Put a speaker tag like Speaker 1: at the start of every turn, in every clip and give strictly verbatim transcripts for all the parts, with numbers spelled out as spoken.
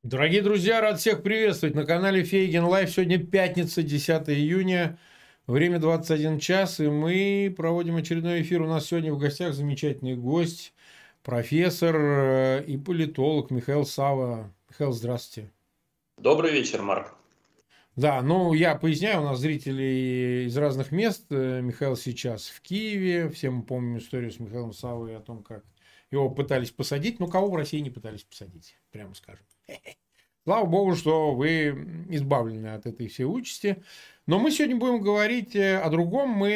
Speaker 1: Дорогие друзья, рад всех приветствовать на канале Фейген Лайв. Сегодня пятница, десятое июня, время двадцать один час, и мы проводим очередной эфир. У нас сегодня в гостях замечательный гость, профессор э, и политолог Михаил Сава. Михаил, здравствуйте.
Speaker 2: Добрый вечер, Марк.
Speaker 1: Да, ну я поясняю, у нас зрители из разных мест. Э, Михаил сейчас в Киеве. Все мы помним историю с Михаилом Савой о том, как его пытались посадить. Ну, кого в России не пытались посадить, прямо скажем. Слава богу, что вы избавлены от этой всей участи. Но мы сегодня будем говорить э, о другом. Мы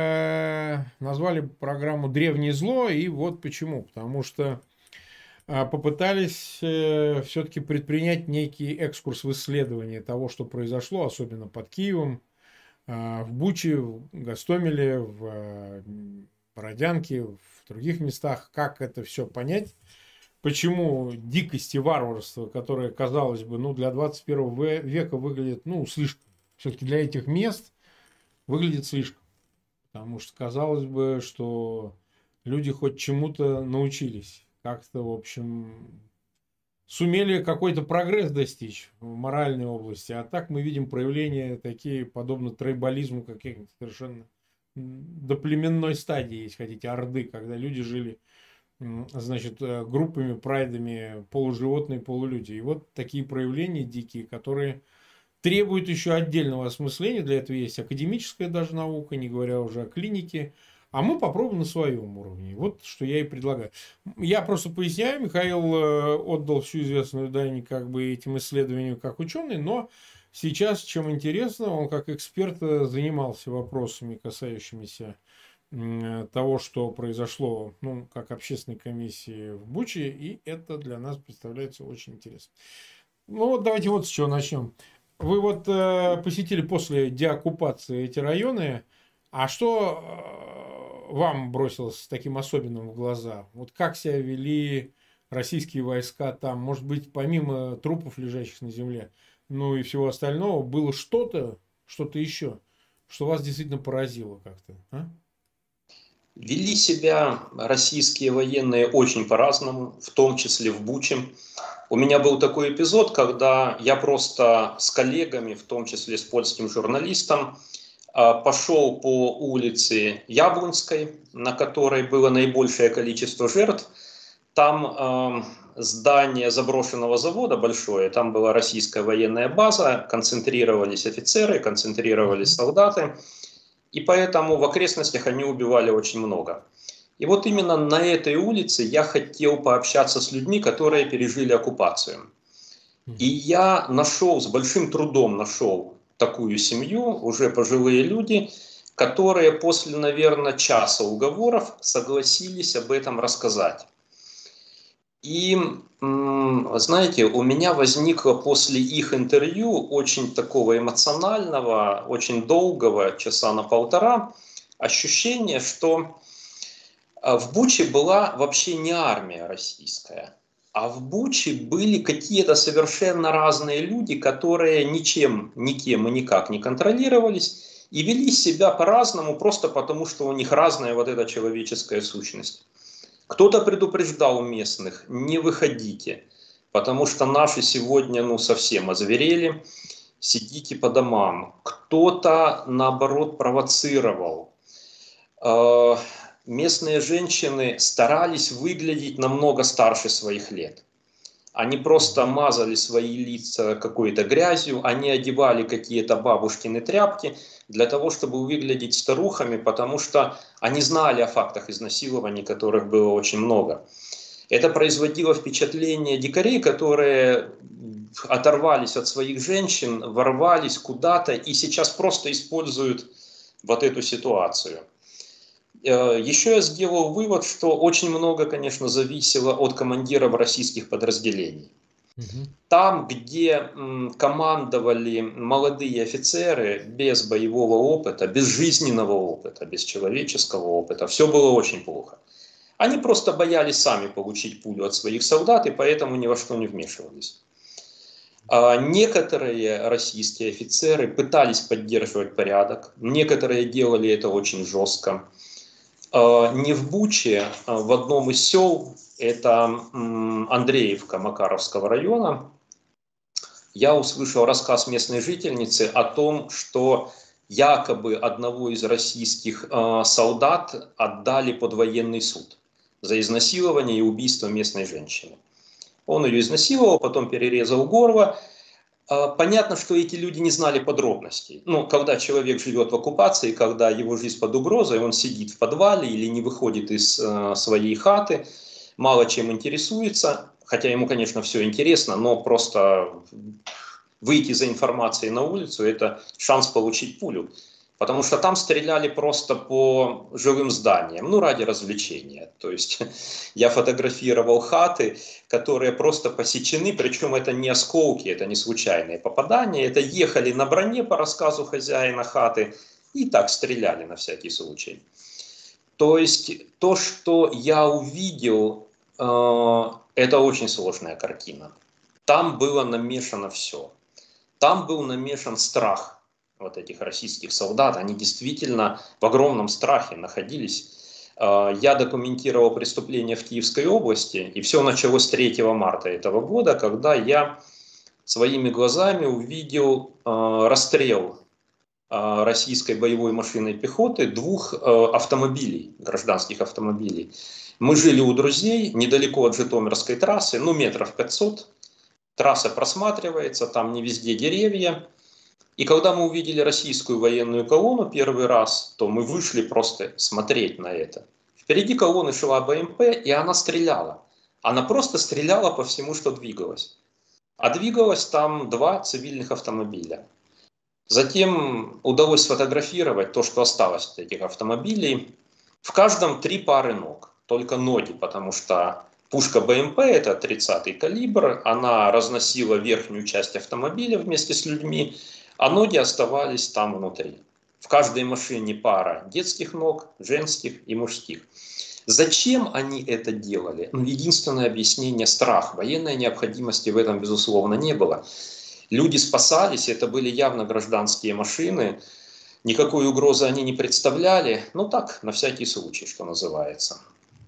Speaker 1: э, назвали программу «Древнее зло». И вот почему. Потому что э, попытались э, все-таки предпринять некий экскурс в исследование того, что произошло, особенно под Киевом, э, в Буче, в Гостомеле, в э, Бородянке, в других местах. Как это все понять? Почему дикость и варварство, которое, казалось бы, ну, для двадцать первого века выглядит, ну, слишком. Все-таки для этих мест выглядит слишком. Потому что казалось бы, что люди хоть чему-то научились. Как-то, в общем, сумели какой-то прогресс достичь в моральной области. А так мы видим проявления такие, подобно тройболизму каких-то совершенно до племенной стадии, если хотите, орды, когда люди жили значит, группами, прайдами, полуживотные, полулюди. И вот такие проявления дикие, которые требуют еще отдельного осмысления. Для этого есть академическая даже наука, не говоря уже о клинике. А мы попробуем на своем уровне. Вот что я и предлагаю. Я просто поясняю, Михаил э, отдал всю известную дань как бы этим исследованиям как ученый, но сейчас, чем интересно, он как эксперт э, занимался вопросами, касающимися того, что произошло, ну, как общественной комиссии в Буче, и это для нас представляется очень интересно. Ну, вот давайте вот с чего начнем. Вы вот э, посетили после деоккупации эти районы, а что э, вам бросилось таким особенным в глаза? Вот как себя вели российские войска там? Может быть, помимо трупов, лежащих на земле, ну и всего остального, было что-то, что-то еще, что вас действительно поразило как-то, а?
Speaker 2: Вели себя российские военные очень по-разному, в том числе в Буче. У меня был такой эпизод, когда я просто с коллегами, в том числе с польским журналистом, пошел по улице Яблонской, на которой было наибольшее количество жертв. Там э, здание заброшенного завода большое, там была российская военная база, концентрировались офицеры, концентрировались солдаты. И поэтому в окрестностях они убивали очень много. И вот именно на этой улице я хотел пообщаться с людьми, которые пережили оккупацию. И я нашел, с большим трудом нашел такую семью, уже пожилые люди, которые после, наверное, часа уговоров согласились об этом рассказать. И, знаете, у меня возникло после их интервью очень такого эмоционального, очень долгого, часа на полтора, ощущение, что в Буче была вообще не армия российская, а в Буче были какие-то совершенно разные люди, которые ничем, никем и никак не контролировались и вели себя по-разному, просто потому что у них разная вот эта человеческая сущность. Кто-то предупреждал местных: не выходите, потому что наши сегодня ну совсем озверели, сидите по домам. Кто-то, наоборот, провоцировал. Местные женщины старались выглядеть намного старше своих лет. Они просто мазали свои лица какой-то грязью, они одевали какие-то бабушкины тряпки для того, чтобы выглядеть старухами, потому что они знали о фактах изнасилований, которых было очень много. Это производило впечатление дикарей, которые оторвались от своих женщин, ворвались куда-то и сейчас просто используют вот эту ситуацию. Еще я сделал вывод, что очень много, конечно, зависело от командиров российских подразделений. Угу. Там, где м, командовали молодые офицеры без боевого опыта, без жизненного опыта, без человеческого опыта, все было очень плохо. Они просто боялись сами получить пулю от своих солдат и поэтому ни во что не вмешивались. А некоторые российские офицеры пытались поддерживать порядок, некоторые делали это очень жестко. Не в Буче, а в одном из сел, это Андреевка Макаровского района, я услышал рассказ местной жительницы о том, что якобы одного из российских э, солдат отдали под военный суд за изнасилование и убийство местной женщины. Он ее изнасиловал, потом перерезал горло. Понятно, что эти люди не знали подробностей. Но когда человек живет в оккупации, когда его жизнь под угрозой, он сидит в подвале или не выходит из э, своей хаты, мало чем интересуется, хотя ему, конечно, все интересно, но просто выйти за информацией на улицу – это шанс получить пулю. Потому что там стреляли просто по жилым зданиям, ну, ради развлечения. То есть я фотографировал хаты, которые просто посечены, причем это не осколки, это не случайные попадания, это ехали на броне по рассказу хозяина хаты и так стреляли на всякий случай. То есть то, что я увидел, это очень сложная картина. Там было намешано все. Там был намешан страх вот этих российских солдат, они действительно в огромном страхе находились. Я документировал преступление в Киевской области, и все началось третьего марта этого года, когда я своими глазами увидел расстрел российской боевой машинной пехоты двух автомобилей, гражданских автомобилей. Мы жили у друзей недалеко от Житомирской трассы, ну метров пятьсот, трасса просматривается, там не везде деревья. И когда мы увидели российскую военную колонну первый раз, то мы вышли просто смотреть на это. Впереди колонны шла БМП, и она стреляла. Она просто стреляла по всему, что двигалось. А двигалось там два цивильных автомобиля. Затем удалось сфотографировать то, что осталось от этих автомобилей. В каждом три пары ног, только ноги, потому что пушка БМП, это тридцатый калибр, она разносила верхнюю часть автомобиля вместе с людьми, а ноги оставались там внутри. В каждой машине пара детских ног, женских и мужских. Зачем они это делали? Ну, единственное объяснение – страх. Военной необходимости в этом, безусловно, не было. Люди спасались, это были явно гражданские машины. Никакой угрозы они не представляли. Ну так, на всякий случай, что называется.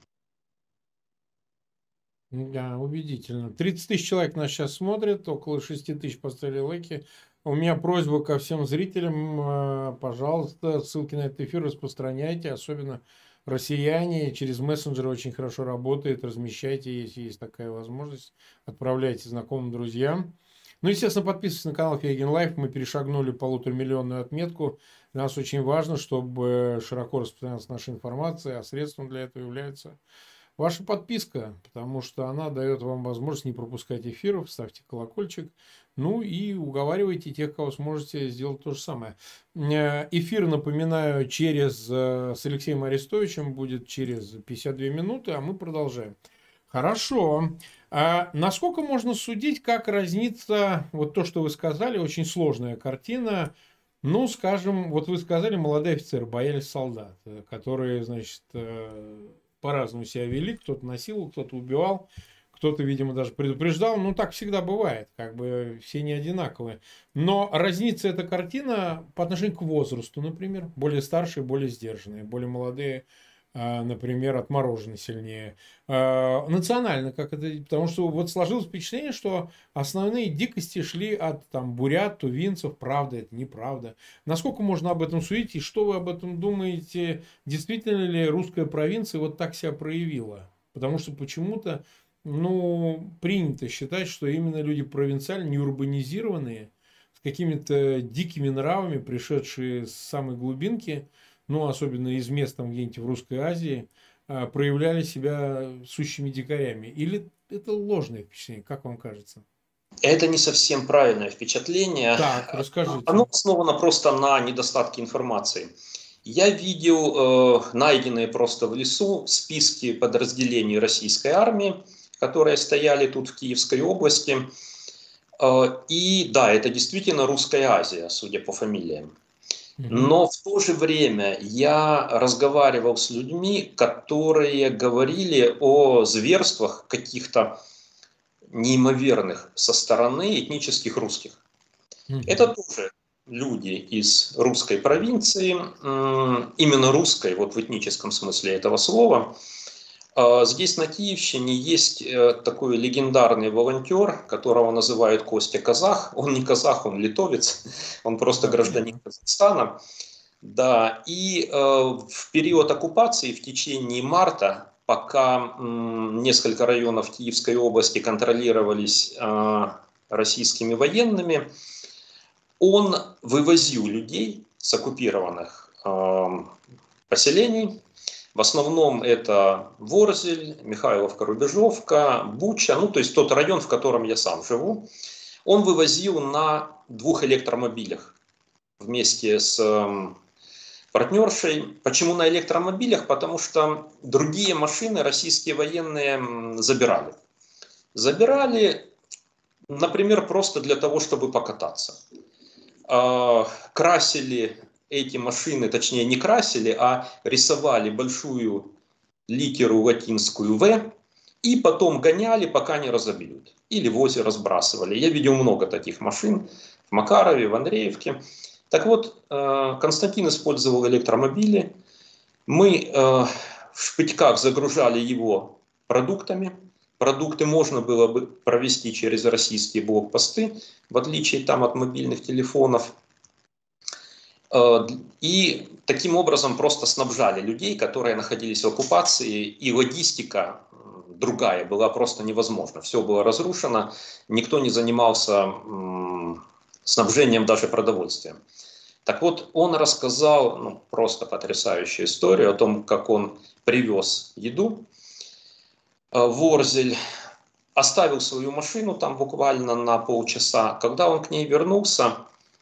Speaker 1: Да, убедительно. тридцать тысяч человек нас сейчас смотрят, около шести тысяч поставили лайки. У меня просьба ко всем зрителям, пожалуйста, ссылки на этот эфир распространяйте, особенно россияне, через мессенджеры очень хорошо работает, размещайте, если есть такая возможность, отправляйте знакомым, друзьям. Ну, естественно, подписывайтесь на канал Фейгин Лайф, мы перешагнули полуторамиллионную отметку, для нас очень важно, чтобы широко распространялась наша информация, а средством для этого является ваша подписка, потому что она дает вам возможность не пропускать эфиров, ставьте колокольчик, ну и уговаривайте тех, кого сможете сделать то же самое. Эфир, напоминаю, через, с Алексеем Арестовичем будет через пятьдесят две минуты, а мы продолжаем. Хорошо. А насколько можно судить, как разнится, вот то, что вы сказали, очень сложная картина. Ну, скажем, вот вы сказали, молодые офицеры боялись солдат, которые, значит, по-разному себя вели, кто-то насиловал, кто-то убивал, кто-то, видимо, даже предупреждал. Ну, так всегда бывает, как бы все не одинаковые. Но разнится эта картина по отношению к возрасту, например. Более старшие, более сдержанные, более молодые, например, отморожены сильнее. Национально, как это, потому что вот сложилось впечатление, что основные дикости шли от там бурят, тувинцев, правда это, неправда. Насколько можно об этом судить и что вы об этом думаете? Действительно ли русская провинция вот так себя проявила? Потому что почему-то, ну, принято считать, что именно люди провинциальные, неурбанизированные, с какими-то дикими нравами, пришедшие с самой глубинки, ну, особенно из мест там где-нибудь в Русской Азии, проявляли себя сущими дикарями. Или это ложное впечатление, как вам кажется?
Speaker 2: Это не совсем правильное впечатление.
Speaker 1: Так, расскажите.
Speaker 2: Оно основано просто на недостатке информации. Я видел э, найденные просто в лесу списки подразделений российской армии, которые стояли тут в Киевской области. Э, и да, это действительно Русская Азия, судя по фамилиям. Но в то же время я разговаривал с людьми, которые говорили о зверствах каких-то неимоверных со стороны этнических русских. Mm-hmm. Это тоже люди из русской провинции, именно русской, вот в этническом смысле этого слова. Здесь на Киевщине есть такой легендарный волонтер, которого называют Костя Казах. Он не казах, он литовец, он просто
Speaker 1: Да,
Speaker 2: гражданин
Speaker 1: понятно.
Speaker 2: Казахстана. Да, и э, в период оккупации, в течение марта, пока м, несколько районов Киевской области контролировались э, российскими военными, он вывозил людей с оккупированных э, поселений. В основном это Ворзель, Михайловка, Рубежовка, Буча, ну то есть тот район, в котором я сам живу. Он вывозил на двух электромобилях вместе с э, партнершей. Почему на электромобилях? Потому что другие машины российские военные забирали. Забирали, например, просто для того, чтобы покататься. Красили эти машины, точнее не красили, а рисовали большую литеру латинскую «В», и потом гоняли, пока не разобьют. Или в озеро разбрасывали. Я видел много таких машин в Макарове, в Андреевке. Так вот, Константин использовал электромобили. Мы в Шпитьках загружали его продуктами. Продукты можно было бы провести через российские блокпосты, в отличие там от мобильных телефонов. И таким образом просто снабжали людей, которые находились в оккупации, и логистика другая была просто невозможна. Все было разрушено, никто не занимался снабжением даже продовольствием. Так вот, он рассказал ну, просто потрясающую историю о том, как он привез еду в Ворзель, оставил свою машину там буквально на полчаса. Когда он к ней вернулся,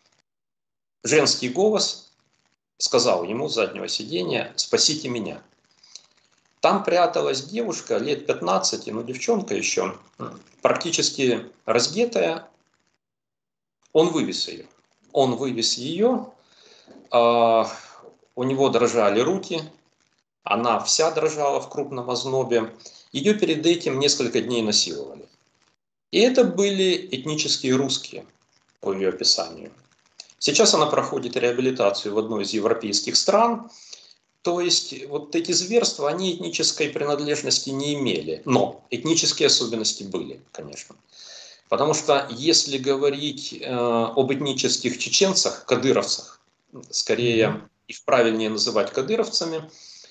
Speaker 2: женский голос сказал ему с заднего сиденья: «Спасите меня». Там пряталась девушка лет пятнадцати, ну девчонка еще, практически раздетая. Он вывез ее. Он вывез ее, а, у него дрожали руки, она вся дрожала в крупном ознобе. Ее перед этим несколько дней насиловали. И это были этнические русские, по ее описанию. Сейчас она проходит реабилитацию в одной из европейских стран. То есть вот эти зверства, они этнической принадлежности не имели. Но этнические особенности были, конечно. Потому что если говорить э, об этнических чеченцах, кадыровцах, скорее mm-hmm. их правильнее называть кадыровцами,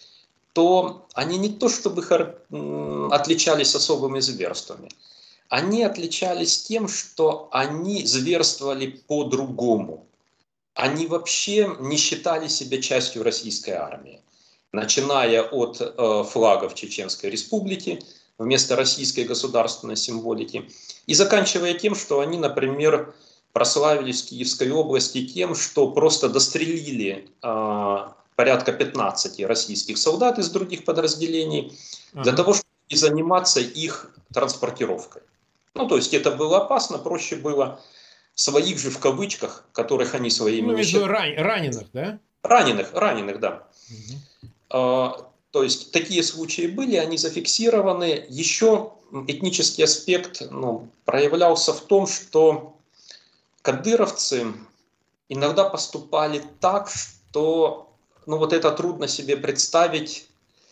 Speaker 2: то они не то чтобы отличались особыми зверствами. Они отличались тем, что они зверствовали по-другому. Они вообще не считали себя частью российской армии. Начиная от э, флагов Чеченской Республики, вместо российской государственной символики, и заканчивая тем, что они, например, прославились в Киевской области тем, что просто дострелили э, порядка пятнадцати российских солдат из других подразделений ага. для того, чтобы заниматься их транспортировкой. Ну, то есть это было опасно, проще было своих же в кавычках, которых они своими...
Speaker 1: Ну, между ран... раненых, да?
Speaker 2: Раненых, раненых, да. Угу. А, то есть такие случаи были, они зафиксированы. Еще этнический аспект ну, проявлялся в том, что кадыровцы иногда поступали так, что ну, вот это трудно себе представить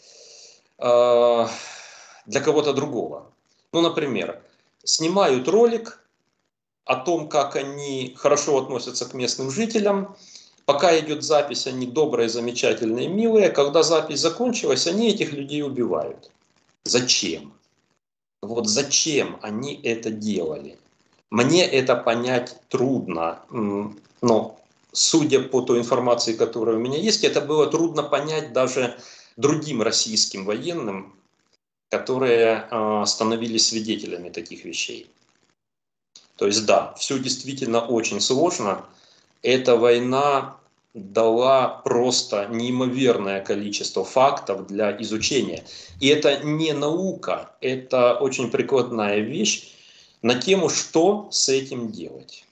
Speaker 2: э, для кого-то другого. Ну, например, снимают ролик о том, как они хорошо относятся к местным жителям. Пока идет запись, они добрые, замечательные, милые. Когда запись закончилась, они этих людей убивают. Зачем? Вот зачем они это делали? Мне это понять трудно. Но судя по той информации, которая у меня есть, это было трудно понять даже другим российским военным, которые становились свидетелями таких вещей. То есть да, все действительно очень сложно. Эта война дала просто неимоверное количество фактов для изучения. И это не наука, это очень прикладная вещь на тему, что с этим делать.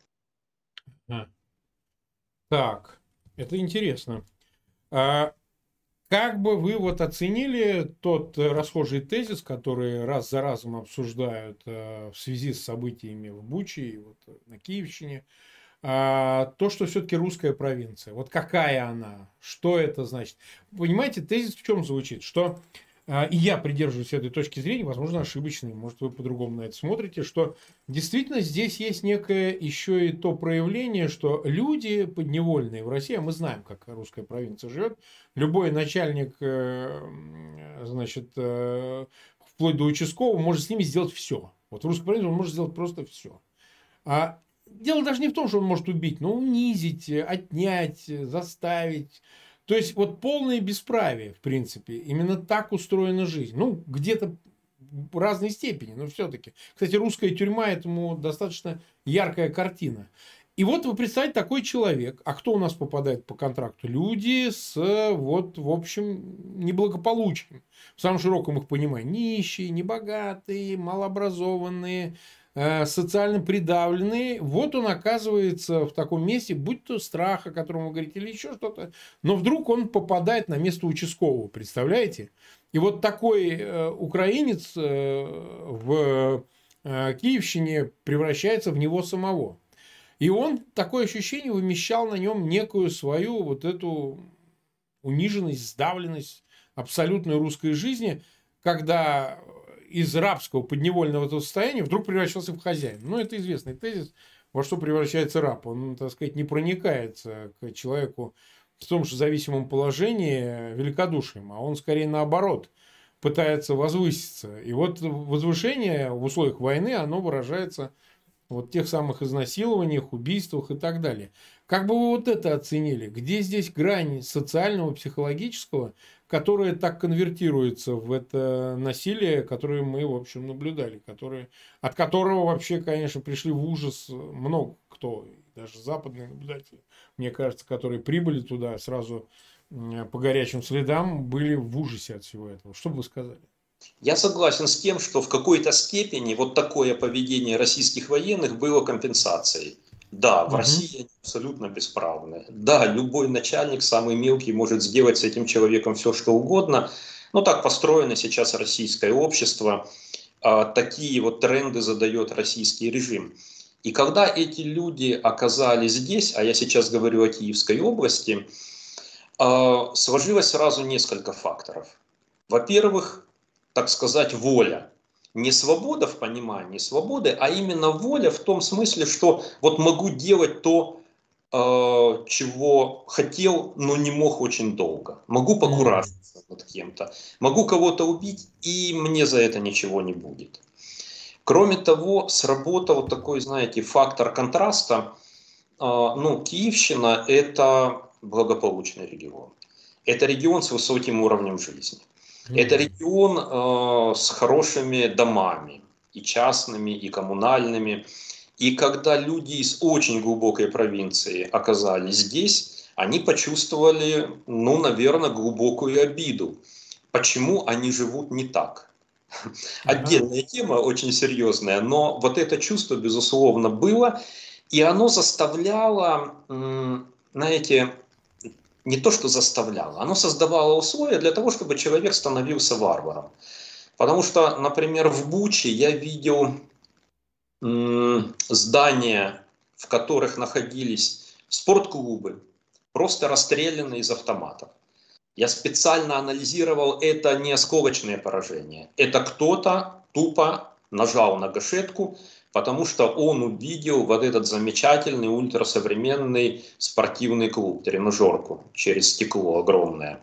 Speaker 1: А. Так, это интересно. А как бы вы вот оценили тот расхожий тезис, который раз за разом обсуждают в связи с событиями в Буче и вот на Киевщине, а, то, что все-таки русская провинция. Вот какая она? Что это значит? Понимаете, тезис в чем звучит? Что и я придерживаюсь этой точки зрения, возможно, ошибочной, может, вы по-другому на это смотрите, что действительно здесь есть некое еще и то проявление, что люди подневольные в России, а мы знаем, как русская провинция живет, любой начальник, значит, вплоть до участкового, может с ними сделать все. Вот в русской провинции он может сделать просто все. А дело даже не в том, что он может убить, но унизить, отнять, заставить. То есть, вот полное бесправие, в принципе. Именно так устроена жизнь. Ну, где-то в разной степени, но все-таки. Кстати, русская тюрьма этому достаточно яркая картина. И вот вы представьте, такой человек, а кто у нас попадает по контракту? Люди с, вот, в общем, неблагополучием. В самом широком их понимании. Нищие, небогатые, малообразованные, социально придавленные, вот он оказывается в таком месте, будь то страх, о котором вы говорите, или еще что-то, но вдруг он попадает на место участкового, представляете? И вот такой э, украинец э, в э, Киевщине превращается в него самого. И он, такое ощущение, вымещал на нем некую свою вот эту униженность, сдавленность абсолютной русской жизни, когда из рабского подневольного состояния вдруг превращался в хозяина. Ну, это известный тезис, во что превращается раб. Он, так сказать, не проникается к человеку в том же зависимом положении великодушием, а он скорее наоборот пытается возвыситься. И вот возвышение в условиях войны, оно выражается вот в тех самых изнасилованиях, убийствах и так далее. Как бы вы вот это оценили? Где здесь грань социального, психологического, которая так конвертируется в это насилие, которое мы, в общем, наблюдали, которое, от которого вообще, конечно, пришли в ужас много кто, даже западные наблюдатели, мне кажется, которые прибыли туда сразу по горячим следам, были в ужасе от всего этого. Что бы вы сказали?
Speaker 2: Я согласен с тем, что в какой-то степени вот такое поведение российских военных было компенсацией. Да, в угу. России они абсолютно бесправны. Да, любой начальник, самый мелкий, может сделать с этим человеком все, что угодно. Но так построено сейчас российское общество. Такие вот тренды задает российский режим. И когда эти люди оказались здесь, а я сейчас говорю о Киевской области, сложилось сразу несколько факторов. Во-первых, так сказать, воля. Не свобода в понимании свободы, а именно воля в том смысле, что вот могу делать то, э, чего хотел, но не мог очень долго. Могу покуражиться над кем-то, могу кого-то убить, и мне за это ничего не будет. Кроме того, сработал такой, знаете, фактор контраста. Э, ну, Киевщина – это благополучный регион. Это регион с высоким уровнем жизни. Это регион э, с хорошими домами, и частными, и коммунальными. И когда люди из очень глубокой провинции оказались здесь, они почувствовали, ну, наверное, глубокую обиду. Почему они живут не так? Отдельная тема, очень серьезная, но вот это чувство, безусловно, было. И оно заставляло, знаете, не то, что заставляло, оно создавало условия для того, чтобы человек становился варваром. Потому что, например, в Буче я видел м, здания, в которых находились спортклубы, просто расстреляны из автоматов. Я специально анализировал, это не осколочные поражения. Это кто-то тупо нажал на гашетку, потому что он увидел вот этот замечательный ультрасовременный спортивный клуб, тренажерку через стекло огромное.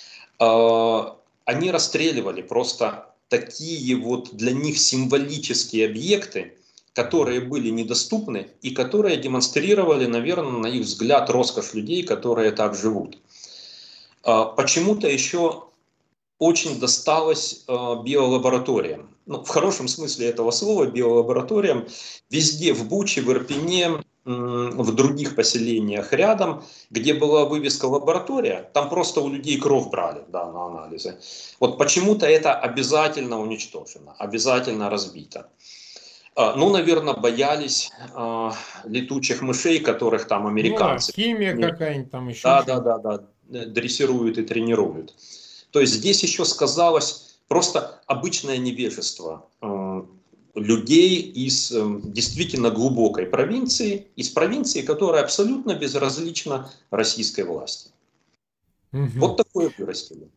Speaker 2: Они расстреливали просто такие вот для них символические объекты, которые были недоступны и которые демонстрировали, наверное, на их взгляд, роскошь людей, которые так живут. Почему-то еще очень досталось биолабораториям. Ну, в хорошем смысле этого слова, биолабораториям. Везде, в Буче, в Ирпене, в других поселениях рядом, где была вывеска «лаборатория», там просто у людей кровь брали, да, на анализы. Вот почему-то это обязательно уничтожено, обязательно разбито. Ну, наверное, боялись э, летучих мышей, которых там американцы...
Speaker 1: Ну, да, химия какая-нибудь там еще.
Speaker 2: Да, да, да, да, дрессируют и тренируют. То есть здесь еще сказалось просто обычное невежество э, людей из э, действительно глубокой провинции, из провинции, которая абсолютно безразлична российской власти. Угу. Вот такое вырастили.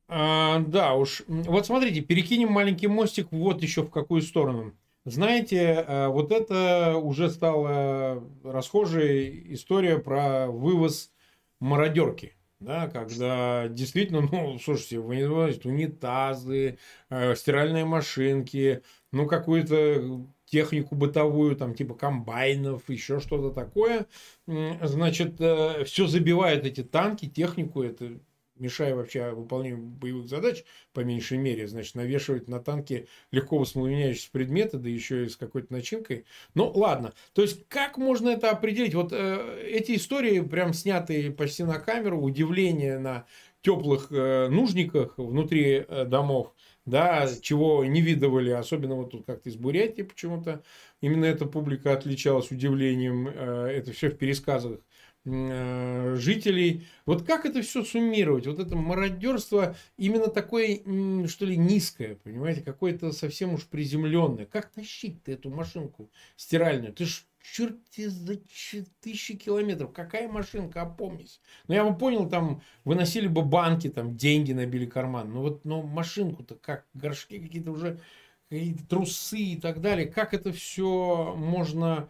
Speaker 1: А, да уж. Вот смотрите, перекинем маленький мостик вот еще в какую сторону. Знаете, а, вот это уже стала расхожая история про вывоз мародерки. Да, когда действительно, ну, слушайте, вы не забывайте, унитазы, э, стиральные машинки, ну, какую-то технику бытовую, там, типа комбайнов, еще что-то такое. М, Значит, все забивают эти танки, технику, это мешая вообще выполнению боевых задач, по меньшей мере, значит, навешивать на танки легко воспламеняющиеся предметы, да еще и с какой-то начинкой. Ну, ладно. То есть, как можно это определить? Вот э, эти истории, прям снятые почти на камеру, удивление на теплых э, нужниках внутри э, домов, да, чего не видывали, особенно вот тут как-то из Бурятии почему-то, именно эта публика отличалась удивлением, э, это все в пересказах э, жителей. Вот как это все суммировать? Вот это мародерство именно такое, что ли, низкое, понимаете, какое-то совсем уж приземленное. Как тащить-то эту машинку стиральную? Ты ж черти за тысячи километров. Какая машинка, опомнись. Ну, я бы понял, там выносили бы банки, там деньги набили карман. Ну, вот, но машинку-то как? Горшки какие-то уже, какие-то трусы и так далее. Как это все можно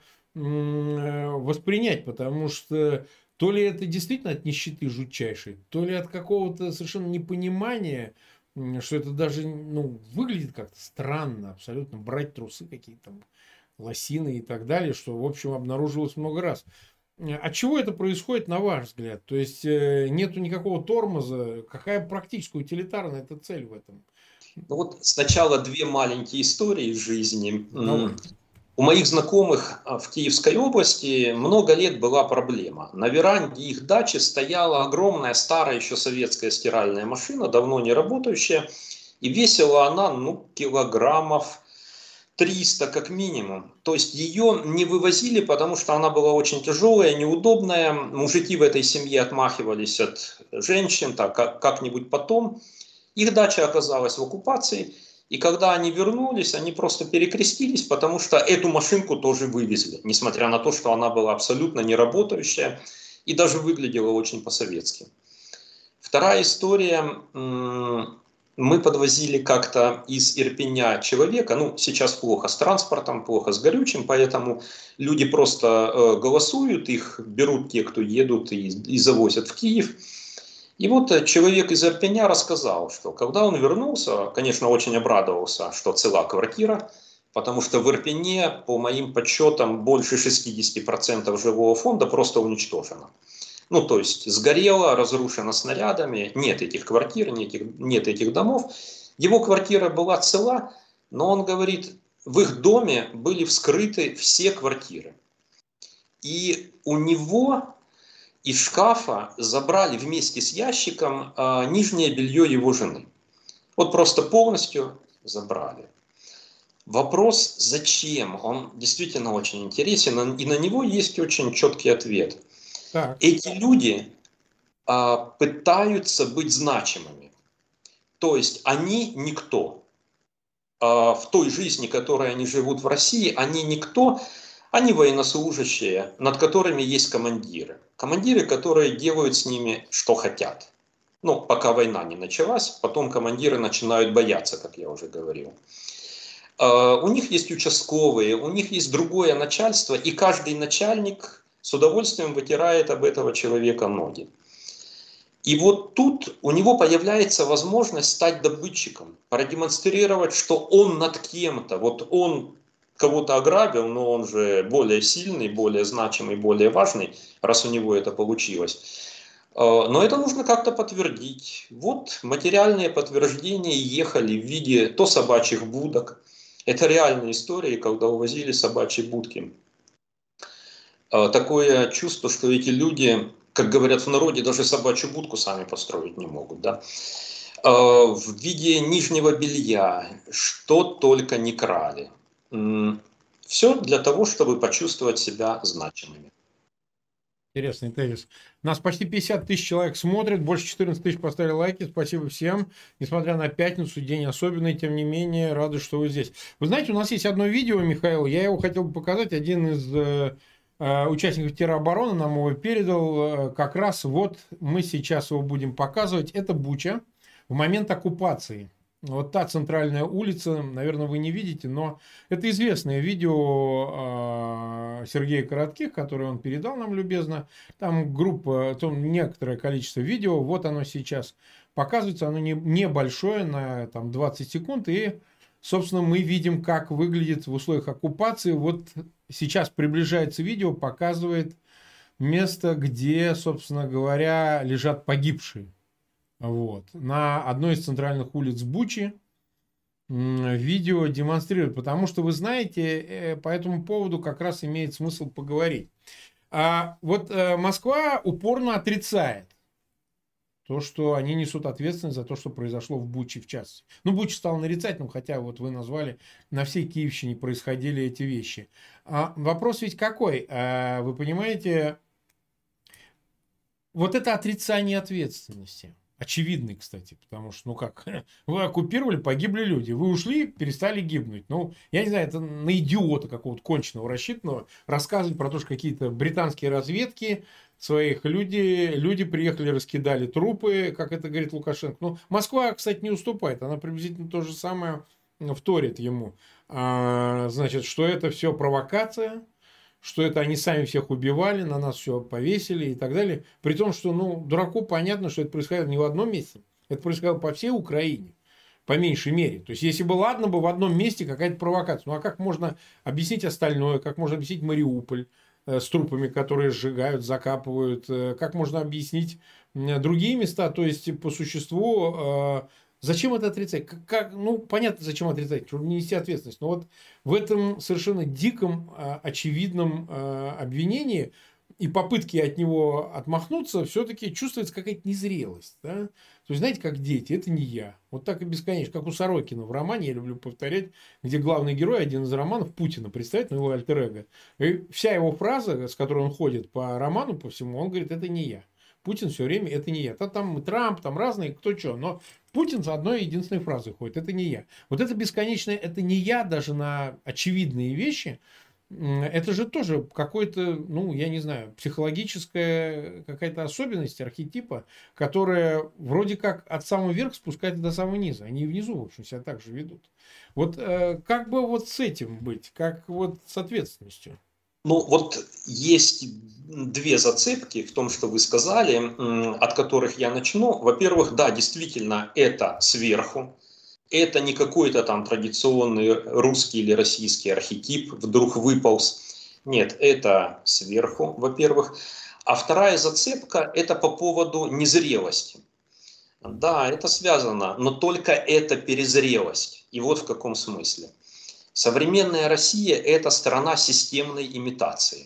Speaker 1: воспринять? Потому что то ли это действительно от нищеты жутчайшей, то ли от какого-то совершенно непонимания, что это даже, ну, выглядит как-то странно абсолютно, брать трусы какие-то там, лосины и так далее, что, в общем, обнаружилось много раз. От чего это происходит, на ваш взгляд? То есть, нету никакого тормоза. Какая практическая, утилитарная эта цель в этом?
Speaker 2: Ну вот сначала две маленькие истории из жизни.
Speaker 1: Давай.
Speaker 2: У моих знакомых в Киевской области много лет была проблема. На веранде их дачи стояла огромная старая еще советская стиральная машина, давно не работающая. И весила она, ну, килограммов триста как минимум. То есть ее не вывозили, потому что она была очень тяжелая, неудобная. Мужики в этой семье отмахивались от женщин, так как-нибудь потом. Их дача оказалась в оккупации. И когда они вернулись, они просто перекрестились, потому что эту машинку тоже вывезли, несмотря на то, что она была абсолютно неработающая и даже выглядела очень по-советски. Вторая история. Мы подвозили как-то из Ирпеня человека, ну сейчас плохо с транспортом, плохо с горючим, поэтому люди просто голосуют, их берут те, кто едут и, и завозят в Киев. И вот человек из Ирпеня рассказал, что когда он вернулся, конечно, очень обрадовался, что цела квартира, потому что в Ирпене, по моим подсчетам, больше шестьдесят процентов жилого фонда просто уничтожено. Ну, то есть сгорело, разрушено снарядами, нет этих квартир, нет этих, нет этих домов. Его квартира была цела, но он говорит, в их доме были вскрыты все квартиры. И у него из шкафа забрали вместе с ящиком а, нижнее белье его жены. Вот просто полностью забрали. Вопрос, зачем? Он действительно очень интересен, и на него есть очень четкий ответ.
Speaker 1: Так.
Speaker 2: Эти люди а, пытаются быть значимыми. То есть они никто. А, в той жизни, которой они живут в России, они никто. Они военнослужащие, над которыми есть командиры. Командиры, которые делают с ними, что хотят. Ну, пока война не началась, потом командиры начинают бояться, как я уже говорил. Uh, у них есть участковые, у них есть другое начальство, и каждый начальник с удовольствием вытирает об этого человека ноги. И вот тут у него появляется возможность стать добытчиком, продемонстрировать, что он над кем-то, вот он кого-то ограбил, но он же более сильный, более значимый, более важный, раз у него это получилось. Но это нужно как-то подтвердить. Вот материальные подтверждения ехали в виде то собачьих будок. Это реальные истории, когда увозили собачьи будки. Такое чувство, что эти люди, как говорят в народе, даже собачью будку сами построить не могут. Да? В виде нижнего белья, что только не крали. Все для того, чтобы почувствовать себя значимыми.
Speaker 1: Интересный тезис. Нас почти пятьдесят тысяч человек смотрят, больше четырнадцать тысяч поставили лайки. Спасибо всем. Несмотря на пятницу, день особенный, тем не менее, рады, что вы здесь. Вы знаете, у нас есть одно видео, Михаил, я его хотел бы показать. Один из э, э, участников теробороны нам его передал. Как раз вот мы сейчас его будем показывать. Это Буча. в момент оккупации. Вот та центральная улица, наверное, вы не видите, но это известное видео э, Сергея Коротких, которое он передал нам любезно. Там группа, там некоторое количество видео, вот оно сейчас показывается, оно не, небольшое, на там, двадцать секунд, и, собственно, мы видим, как выглядит в условиях оккупации. Вот сейчас приближается видео, показывает место, где, собственно говоря, лежат погибшие. Вот. На одной из центральных улиц Бучи видео демонстрирует, потому что, вы знаете, по этому поводу как раз имеет смысл поговорить. А вот Москва упорно отрицает то, что они несут ответственность за то, что произошло в Буче, в частности. Ну, Буча стал нарицательным, хотя вот вы назвали, на всей Киевщине происходили эти вещи. А вопрос ведь какой? А, вы понимаете, вот это отрицание ответственности. Очевидный, кстати, потому что, ну как, вы оккупировали, погибли люди, вы ушли, перестали гибнуть. Ну, я не знаю, это на идиота какого-то конченого рассчитанного рассказывать про то, что какие-то британские разведки своих люди, люди приехали, раскидали трупы, как это говорит Лукашенко. Ну, Москва, кстати, не уступает, она приблизительно то же самое вторит ему. А, значит, что это все провокация, что это они сами всех убивали, на нас все повесили и так далее. При том, что, ну, дураку понятно, что это происходило не в одном месте. Это происходило по всей Украине, по меньшей мере. То есть, если бы ладно бы в одном месте какая-то провокация. Ну, а как можно объяснить остальное? Как можно объяснить Мариуполь э, с трупами, которые сжигают, закапывают? Э, как можно объяснить э, другие места? То есть, по существу... Э, Зачем это отрицать? Как, как, ну, понятно, зачем отрицать, чтобы не нести ответственность. Но вот в этом совершенно диком, очевидном обвинении и попытке от него отмахнуться все-таки чувствуется какая-то незрелость. Да? То есть, знаете, как дети, это не я. Вот так и бесконечно. Как у Сорокина в романе, я люблю повторять, где главный герой, один из романов, Путина, представить, ну, его альтер-эго. И вся его фраза, с которой он ходит по роману, по всему, он говорит, это не я. Путин все время, это не я. Там Трамп, там разные, кто что. Но Путин за одной единственной фразой ходит. Это не я. Вот это бесконечное, это не я даже на очевидные вещи. Это же тоже какой-то, ну, я не знаю, психологическая какая-то особенность архетипа, которая вроде как от самого верха спускается до самого низа. Они внизу, в общем, себя так же ведут. Вот как бы вот с этим быть? Как вот с ответственностью?
Speaker 2: Ну, вот есть две зацепки в том, что вы сказали, от которых я начну. Во-первых, да, действительно, это сверху. Это не какой-то там традиционный русский или российский архетип вдруг выполз. Нет, это сверху, во-первых. А вторая зацепка – это по поводу незрелости. Да, это связано, но только это перезрелость. И вот в каком смысле. Современная Россия – это страна системной имитации.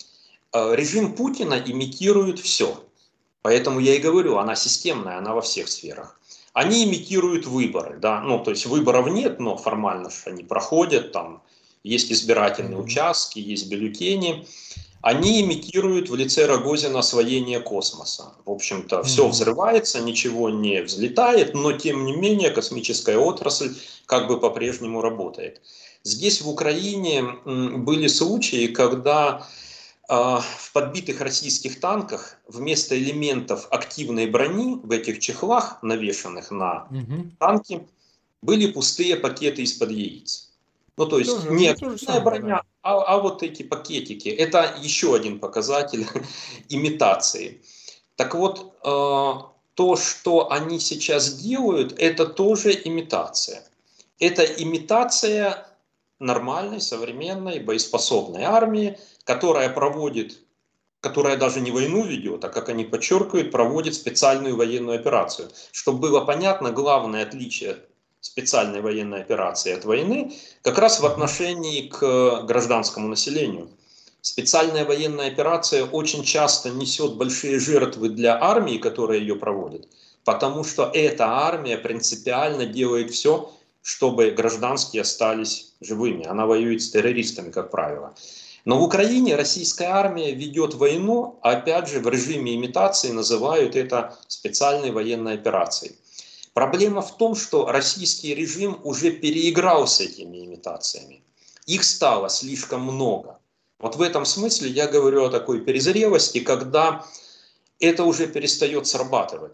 Speaker 2: Режим Путина имитирует все. Поэтому я и говорю, она системная, она во всех сферах. Они имитируют выборы. Да? Ну, то есть выборов нет, но формально же они проходят. Там есть избирательные участки, есть бюллетени. Они имитируют в лице Рогозина освоение космоса. В общем-то, все взрывается, ничего не взлетает, но тем не менее космическая отрасль как бы по-прежнему работает. Здесь в Украине были случаи, когда э, в подбитых российских танках вместо элементов активной брони в этих чехлах, навешанных на угу. танки, были пустые пакеты из-под яиц. Ну, то есть тоже, не активная самое, броня, да. а, а вот эти пакетики. Это еще один показатель имитации. Так вот, э, то, что они сейчас делают, это тоже имитация. Это имитация нормальной, современной, боеспособной армии, которая проводит, которая даже не войну ведет, а, как они подчеркивают, проводит специальную военную операцию. Чтобы было понятно, главное отличие специальной военной операции от войны как раз в отношении к гражданскому населению. Специальная военная операция очень часто несет большие жертвы для армии, которая ее проводит, потому что эта армия принципиально делает все, чтобы гражданские остались живыми. Она воюет с террористами, как правило. Но в Украине российская армия ведет войну, опять же, в режиме имитации называют это специальной военной операцией. Проблема в том, что российский режим уже переиграл с этими имитациями. Их стало слишком много. Вот в этом смысле я говорю о такой перезрелости, когда это уже перестает срабатывать.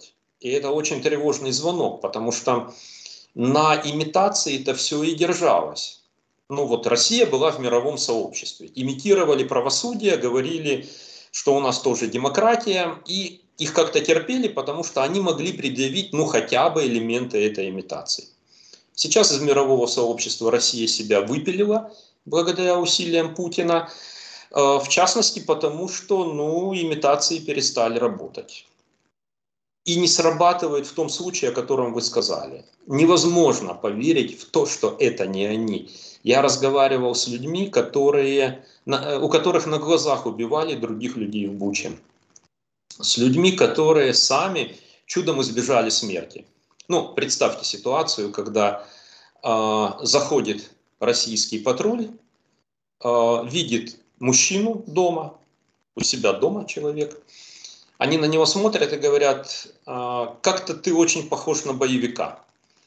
Speaker 2: И это очень тревожный звонок, потому что на имитации это все и держалось. Ну вот Россия была в мировом сообществе. Имитировали правосудие, говорили, что у нас тоже демократия. И их как-то терпели, потому что они могли предъявить ну хотя бы элементы этой имитации. Сейчас из мирового сообщества Россия себя выпилила благодаря усилиям Путина. В частности, потому что ну, имитации перестали работать. И не срабатывает в том случае, о котором вы сказали. Невозможно поверить в то, что это не они. Я разговаривал с людьми, которые, у которых на глазах убивали других людей в Буче. С людьми, которые сами чудом избежали смерти. Ну, представьте ситуацию, когда э, заходит российский патруль, э, видит мужчину дома, у себя дома человек. Они на него смотрят и говорят, как-то ты очень похож на боевика.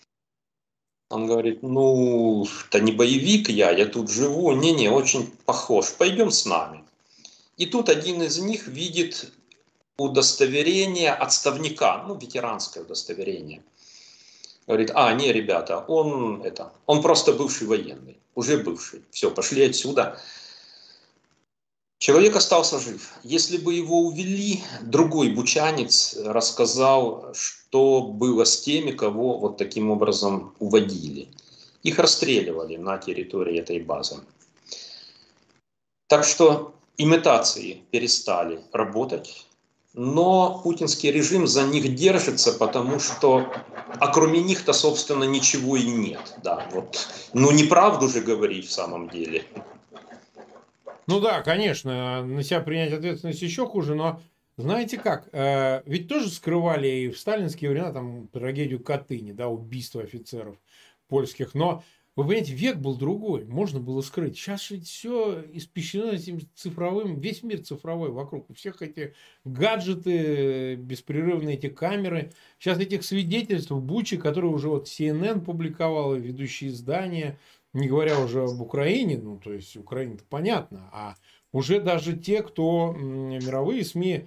Speaker 2: Он говорит, ну, это не боевик я, я тут живу. Не-не, очень похож, пойдем с нами. И тут один из них видит удостоверение отставника, ну, ветеранское удостоверение. Говорит, а, не, ребята, он, это, он просто бывший военный, уже бывший. Все, пошли отсюда. Человек остался жив. Если бы его увели, другой бучанец рассказал, что было с теми, кого вот таким образом уводили. Их расстреливали на территории этой базы. Так что имитации перестали работать, но путинский режим за них держится, потому что, а кроме них-то, собственно, ничего и нет. Да, вот. Ну, неправду же говорить в самом деле.
Speaker 1: Ну да, конечно, на себя принять ответственность еще хуже, но знаете как, э, ведь тоже скрывали и в сталинские времена там трагедию Катыни, да, убийство офицеров польских, но вы понимаете, век был другой, можно было скрыть. Сейчас ведь все испещрено этим цифровым, весь мир цифровой вокруг, у всех эти гаджеты, беспрерывные эти камеры. Сейчас этих свидетельств в Буче, которые уже вот Си Эн Эн публиковала, ведущие издания, не говоря уже об Украине, ну, то есть Украина-то понятно, а уже даже те, кто мировые СМИ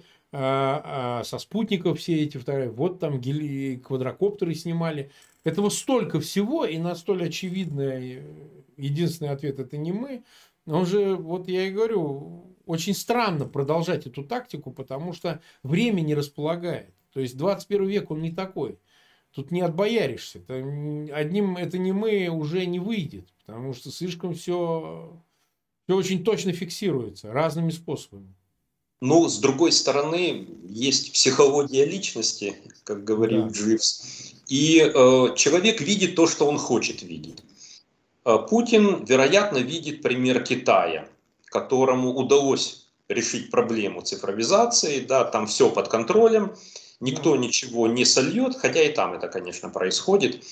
Speaker 1: а, а, со спутников все эти фотографии, вот там гели, квадрокоптеры снимали. Этого столько всего, и на столь очевидный единственный ответ это не мы. Он же, вот я и говорю, очень странно продолжать эту тактику, потому что время не располагает. То есть двадцать первый век он не такой. Тут не отбояришься. Это, одним это не мы уже не выйдет, потому что слишком все, все очень точно фиксируется разными способами.
Speaker 2: Ну, с другой стороны, есть психология личности, как говорил да. Дживс, и э, человек видит то, что он хочет видеть. Э, Путин, вероятно, видит пример Китая, которому удалось решить проблему цифровизации, да, там все под контролем, никто ничего не сольет, хотя и там это, конечно, происходит.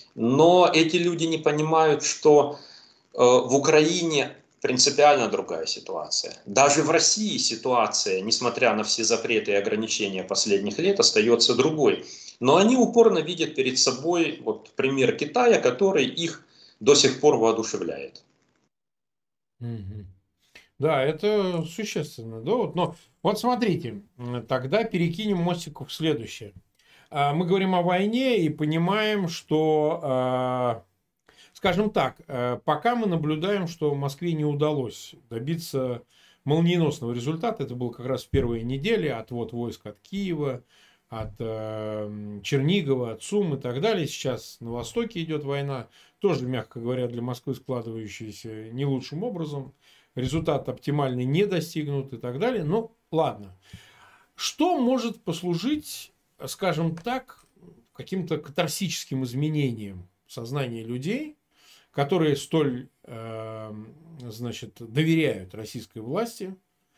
Speaker 2: Но эти люди не понимают, что э, в Украине принципиально другая ситуация. Даже в России ситуация, несмотря на все запреты и ограничения последних лет, остается другой. Но они упорно видят перед собой вот пример Китая, который их до сих пор воодушевляет.
Speaker 1: Mm-hmm. Да, это существенно. Да? Вот, но вот смотрите, тогда перекинем мостик в следующее. Мы говорим о войне и понимаем, что, скажем так, пока мы наблюдаем, что Москве не удалось добиться молниеносного результата, это было как раз в первые недели, отвод войск от Киева, от Чернигова, от Сум и так далее. Сейчас на Востоке идет война, тоже, мягко говоря, для Москвы складывающаяся не лучшим образом. Результат оптимальный не достигнут и так далее. Ну, ладно. Что может послужить, скажем так, каким-то катарсическим изменением сознания людей, которые столь, э, значит, доверяют российской власти,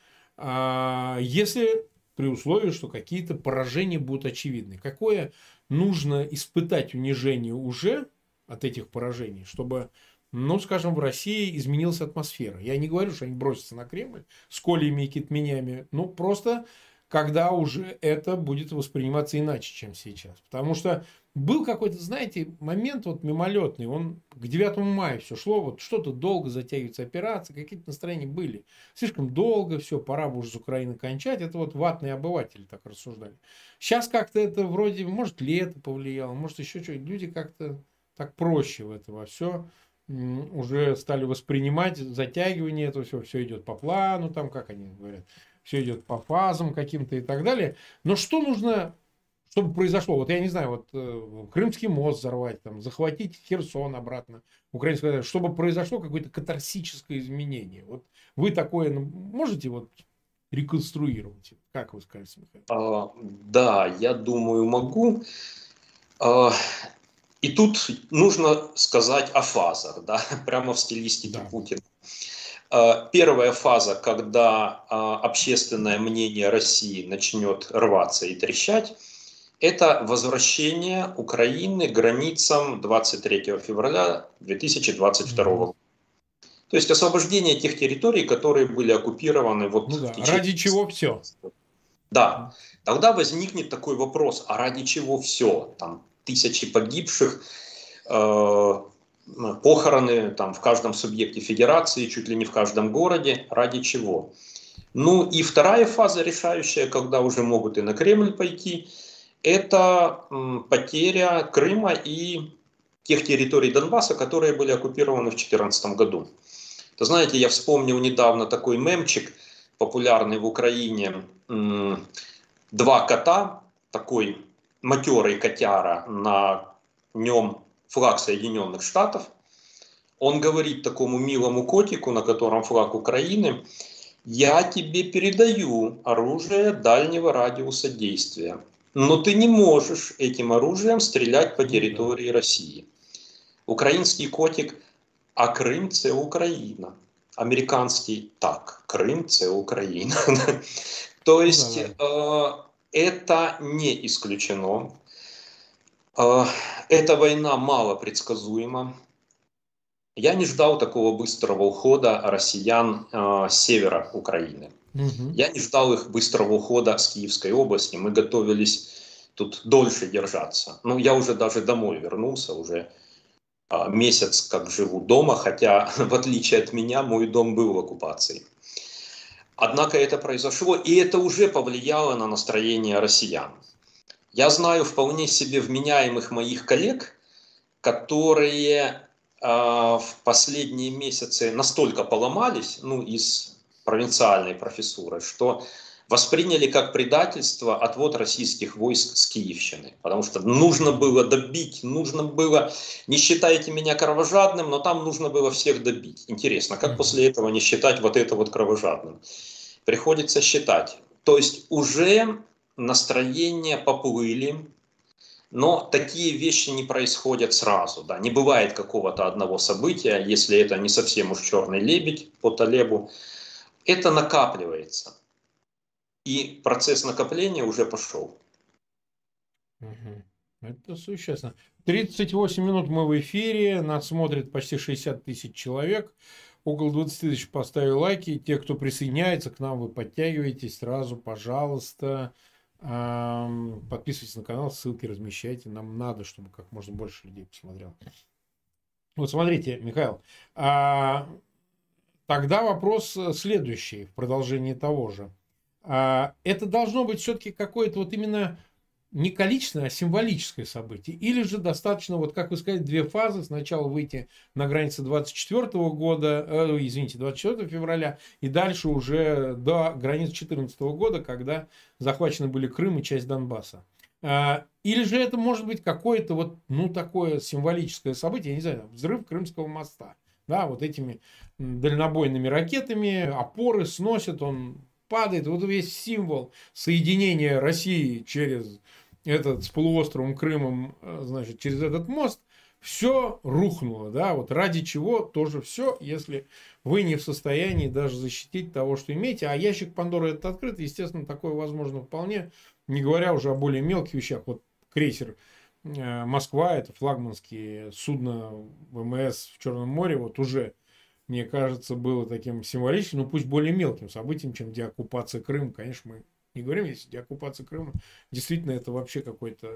Speaker 1: э, если при условии, что какие-то поражения будут очевидны? Какое нужно испытать унижение уже от этих поражений, чтобы... Ну, скажем, в России изменилась атмосфера. Я не говорю, что они бросятся на Кремль с кольями и китменями. Ну, просто когда уже это будет восприниматься иначе, чем сейчас. Потому что был какой-то, знаете, момент вот мимолетный, он к девятому мая все шло, вот что-то долго затягивается операция, какие-то настроения были. Слишком долго, все, пора бы уже с Украины кончать. Это вот ватные обыватели так рассуждали. Сейчас как-то это вроде, может, лето повлияло, может, еще что-то. Люди как-то так проще в это во все уже стали воспринимать затягивание этого всего, все идет по плану, там, как они говорят, все идет по фазам каким-то и так далее. Но что нужно, чтобы произошло? Вот я не знаю, вот э, Крымский мост взорвать, там, захватить Херсон обратно, украинское, чтобы произошло какое-то катарсическое изменение. Вот вы такое можете вот реконструировать? Как вы скажете, Михаил?
Speaker 2: А, да, я думаю, могу. А, и тут нужно сказать о фазах, да, прямо в стилистике
Speaker 1: Да.
Speaker 2: Путина. А, первая фаза, когда а, общественное мнение России начнет рваться и трещать, это возвращение Украины к границам двадцать третьего февраля две тысячи двадцать второго года. То есть освобождение тех территорий, которые были оккупированы вот
Speaker 1: Ну
Speaker 2: в
Speaker 1: да.
Speaker 2: течение...
Speaker 1: Ради чего все?
Speaker 2: Да. Тогда возникнет такой вопрос, а ради чего все? Там тысячи погибших, э, похороны там, в каждом субъекте федерации, чуть ли не в каждом городе. Ради чего? Ну и вторая фаза решающая, когда уже могут и на Кремль пойти, это м, потеря Крыма и тех территорий Донбасса, которые были оккупированы в две тысячи четырнадцатом году. То знаете, я вспомнил недавно такой мемчик, популярный в Украине. М, два кота, такой матерый котяра, на нем флаг Соединенных Штатов. Он говорит такому милому котику, на котором флаг Украины: я тебе передаю оружие дальнего радиуса действия, но ты не можешь этим оружием стрелять по территории России. Украинский котик: а Крым – це Украина. Американский: так, Крым – це Украина. То есть это не исключено. Эта война мало предсказуема. Я не ждал такого быстрого ухода россиян э, с севера Украины. Угу. Я не ждал их быстрого ухода с Киевской области. Мы готовились тут дольше держаться. Ну, я уже даже домой вернулся, уже э, месяц как живу дома, хотя, в отличие от меня, мой дом был в оккупации. Однако это произошло, и это уже повлияло на настроение россиян. Я знаю вполне себе вменяемых моих коллег, которые в последние месяцы настолько поломались, ну, из провинциальной профессуры, что восприняли как предательство отвод российских войск с Киевщины. Потому что нужно было добить, нужно было, не считайте меня кровожадным, но там нужно было всех добить. Интересно, как после этого не считать вот это вот кровожадным? Приходится считать. То есть уже настроения поплыли. Но такие вещи не происходят сразу. Да. Не бывает какого-то одного события, если это не совсем уж черный лебедь по Талебу. Это накапливается. И процесс накопления уже пошел.
Speaker 1: Угу. Это существенно. тридцать восемь минут мы в эфире. Нас смотрит почти шестьдесят тысяч человек. Около двадцать тысяч поставили лайки. Те, кто присоединяется к нам, вы подтягиваетесь сразу, пожалуйста. Подписывайтесь на канал, ссылки размещайте. Нам надо, чтобы как можно больше людей посмотрело. Вот смотрите, Михаил, а, тогда вопрос следующий в продолжении того же. А, это должно быть все-таки какое-то вот именно не количественное, а символическое событие. Или же достаточно, вот как вы сказали, две фазы. Сначала выйти на границы двадцать четвёртого года, э, извините, двадцать четвёртого февраля, и дальше уже до границ две тысячи четырнадцатого года, когда захвачены были Крым и часть Донбасса. А, или же это может быть какое-то вот, ну, такое символическое событие, я не знаю, взрыв Крымского моста. Да, вот этими дальнобойными ракетами опоры сносят, он падает. Вот весь символ соединения России через этот с полуостровом Крымом, значит, через этот мост, все рухнуло, да, вот ради чего тоже все, если вы не в состоянии даже защитить того, что имеете, а ящик Пандоры этот открыт, естественно, такое возможно вполне, не говоря уже о более мелких вещах, вот крейсер Москва, это флагманские судно ВМС в Черном море, вот уже, мне кажется, было таким символическим, но пусть более мелким событием, чем деоккупация Крыма, конечно, мы не говорим, если деоккупация Крыма, действительно это вообще какой-то,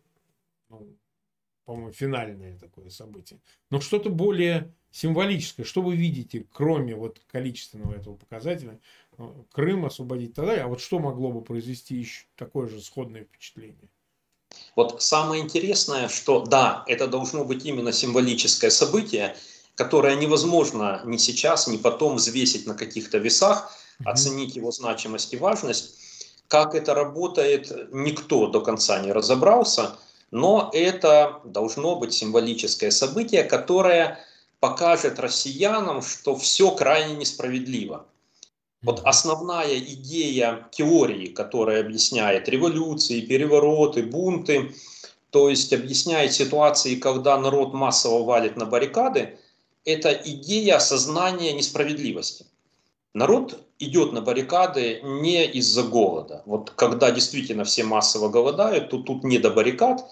Speaker 1: ну, по-моему, финальное такое событие. Но что-то более символическое, что вы видите, кроме вот количественного этого показателя, Крым освободить и так далее, а вот что могло бы произвести еще такое же сходное впечатление?
Speaker 2: Вот самое интересное, что да, это должно быть именно символическое событие, которое невозможно ни сейчас, ни потом взвесить на каких-то весах, оценить его значимость и важность. Как это работает, никто до конца не разобрался, но это должно быть символическое событие, которое покажет россиянам, что все крайне несправедливо. Вот основная идея теории, которая объясняет революции, перевороты, бунты, то есть объясняет ситуации, когда народ массово валит на баррикады, это идея осознания несправедливости. Народ идет на баррикады не из-за голода. Вот когда действительно все массово голодают, то тут не до баррикад,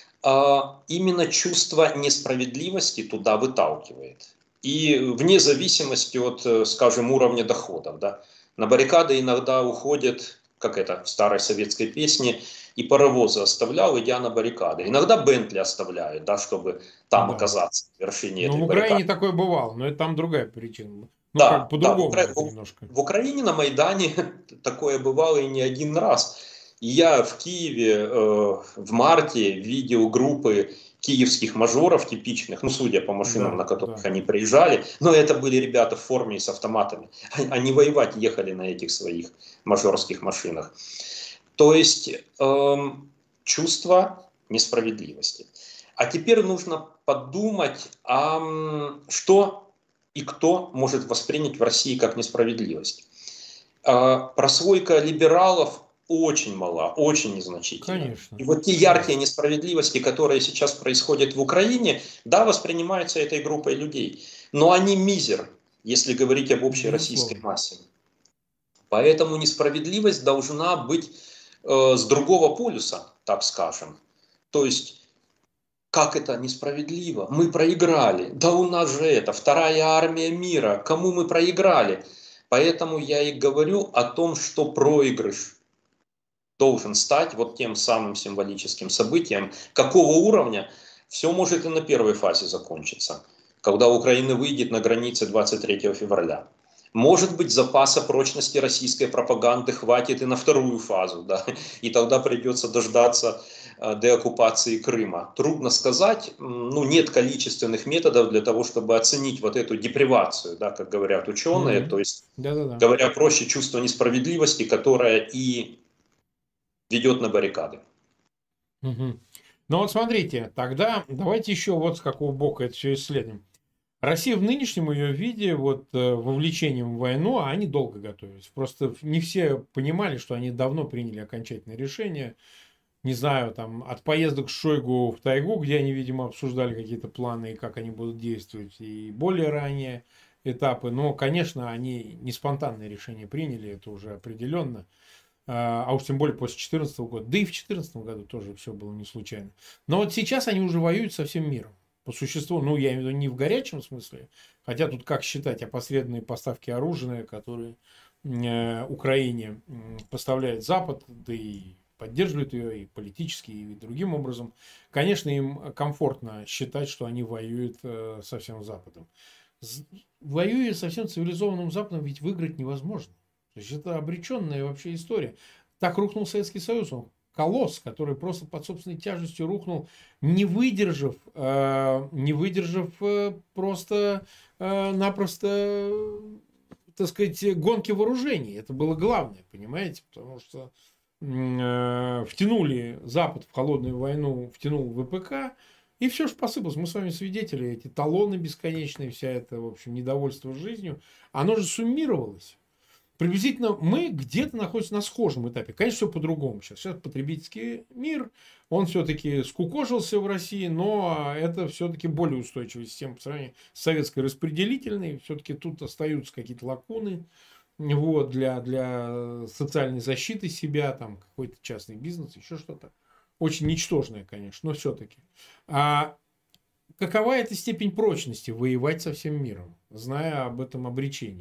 Speaker 2: а именно чувство несправедливости туда выталкивает. И вне зависимости от, скажем, уровня доходов. Да, на баррикады иногда уходят, как это в старой советской песне, и паровозы оставлял, идя на баррикады. Иногда Бентли оставляют, да, чтобы там да. оказаться в вершине
Speaker 1: ну,
Speaker 2: этой
Speaker 1: в Украине
Speaker 2: баррикады.
Speaker 1: такое бывало, но это там другая причина. Ну,
Speaker 2: да,
Speaker 1: как по-другому
Speaker 2: да, в,
Speaker 1: немножко.
Speaker 2: В Украине на Майдане такое бывало и не один раз. И я в Киеве э, в марте видел группы киевских мажоров типичных, ну, судя по машинам, да, на которых да. они приезжали, но это были ребята в форме и с автоматами. Они воевать ехали на этих своих мажорских машинах. То есть э, чувство несправедливости. А теперь нужно подумать, а что и кто может воспринять в России как несправедливость. Э, прослойка либералов очень мала, очень незначительна.
Speaker 1: Конечно.
Speaker 2: И вот те яркие несправедливости, которые сейчас происходят в Украине, да, воспринимаются этой группой людей, но они мизер, если говорить об общей российской массе. Поэтому несправедливость должна быть э, с другого полюса, так скажем. То есть, как это несправедливо? Мы проиграли. Да у нас же это, вторая армия мира. Кому мы проиграли? Поэтому я и говорю о том, что проигрыш должен стать вот тем самым символическим событием, какого уровня все может и на первой фазе закончиться, когда Украина выйдет на границы двадцать третьего февраля. Может быть, запаса прочности российской пропаганды хватит и на вторую фазу, да, и тогда придется дождаться э, деоккупации Крыма. Трудно сказать, ну, нет количественных методов для того, чтобы оценить вот эту депривацию, да, как говорят ученые, mm-hmm. то есть, Да-да-да. говоря проще, чувство несправедливости, которое и ведет на баррикады.
Speaker 1: Угу. Ну вот смотрите, тогда давайте еще вот с какого бока это все исследуем. Россия в нынешнем ее виде, вот вовлечением в войну, а они долго готовились. Просто не все понимали, что они давно приняли окончательное решение. Не знаю, там, от поездок с Шойгу в тайгу, где они, видимо, обсуждали какие-то планы и как они будут действовать, и более ранние этапы. Но, конечно, они не спонтанное решение приняли, это уже определенно. А уж тем более после две тысячи четырнадцатого года. Да и в две тысячи четырнадцатом году тоже все было не случайно. Но вот сейчас они уже воюют со всем миром. По существу, ну, я имею в виду не в горячем смысле, хотя тут как считать опосредованные поставки оружия, которые э, Украине поставляет Запад, да и поддерживает ее и политически, и другим образом. Конечно, им комфортно считать, что они воюют э, со всем Западом. Воюя со всем цивилизованным Западом, ведь выиграть невозможно. То есть это обреченная вообще история. Так рухнул Советский Союз, он колосс, который просто под собственной тяжестью рухнул, не выдержав, э, не выдержав э, просто э, напросто, так сказать, гонки вооружений. Это было главное, понимаете, потому что э, втянули Запад в холодную войну, втянул ВПК, и все же посыпалось. Мы с вами свидетели, эти талоны бесконечные, вся это, в общем, недовольство жизнью, оно же суммировалось. Приблизительно мы где-то находимся на схожем этапе. Конечно, все по-другому сейчас. Сейчас потребительский мир, он все-таки скукожился в России, но это все-таки более устойчивая система по сравнению с советской распределительной. Все-таки тут остаются какие-то лакуны вот, для, для социальной защиты себя, там какой-то частный бизнес, еще что-то. Очень ничтожное, конечно, но все-таки. А какова эта степень прочности воевать со всем миром, зная об этом обречении?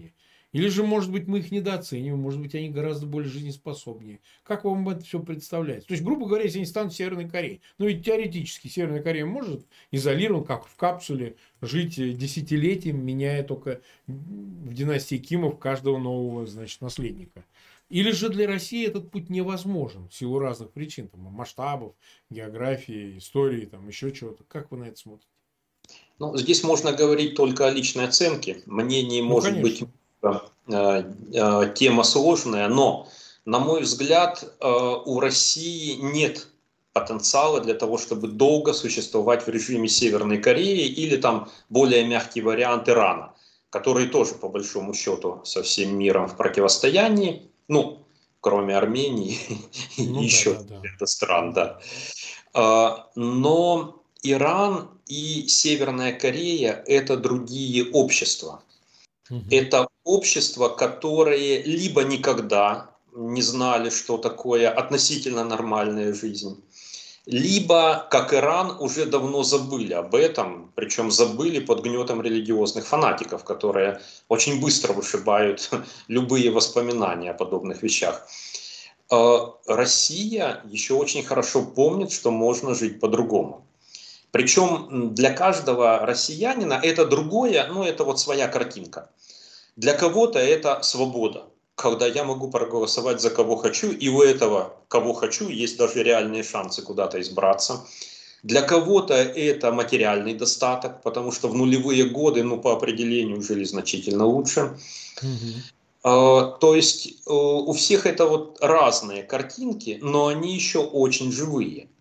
Speaker 1: Или же, может быть, мы их недооцениваем, может быть, они гораздо более жизнеспособнее. Как вам это все представляется? То есть, грубо говоря, если они станут Северной Кореей, ну ведь теоретически Северная Корея может изолирован, как в капсуле, жить десятилетием, меняя только в династии Кимов каждого нового, значит, наследника. Или же для России этот путь невозможен в силу разных причин, там, масштабов, географии, истории, там, еще чего-то. Как вы на это смотрите?
Speaker 2: Ну, здесь можно говорить только о личной оценке. Мнение
Speaker 1: Ну,
Speaker 2: может быть
Speaker 1: конечно.
Speaker 2: э, э, тема сложная, но, на мой взгляд, э, у России нет потенциала для того, чтобы долго существовать в режиме Северной Кореи или там более мягкий вариант Ирана, который тоже, по большому счету, со всем миром в противостоянии, ну, кроме Армении и
Speaker 1: Ну да,
Speaker 2: еще
Speaker 1: да, да.
Speaker 2: ряда стран,
Speaker 1: Ну да.
Speaker 2: да. А, Но Иран и Северная Корея – это другие общества.
Speaker 1: Мгм.
Speaker 2: Это общества, которые либо никогда не знали, что такое относительно нормальная жизнь, либо, как Иран, уже давно забыли об этом, причем забыли под гнетом религиозных фанатиков, которые очень быстро вышибают любые воспоминания о подобных вещах. А Россия еще очень хорошо помнит, что можно жить по-другому. Причем для каждого россиянина это другое, ну это вот своя картинка. Для кого-то это свобода, когда я могу проголосовать за кого хочу, и у этого, кого хочу, есть даже реальные шансы куда-то избраться. Для кого-то это материальный достаток, потому что в нулевые годы, ну по определению, жили значительно лучше.
Speaker 1: Мгм.
Speaker 2: То есть у всех это вот разные картинки, но они еще очень живые.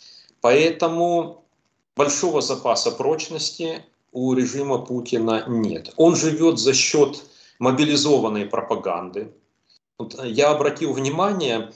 Speaker 2: Поэтому большого запаса прочности у режима Путина нет. Он живет за счет мобилизованной пропаганды. Вот я обратил внимание,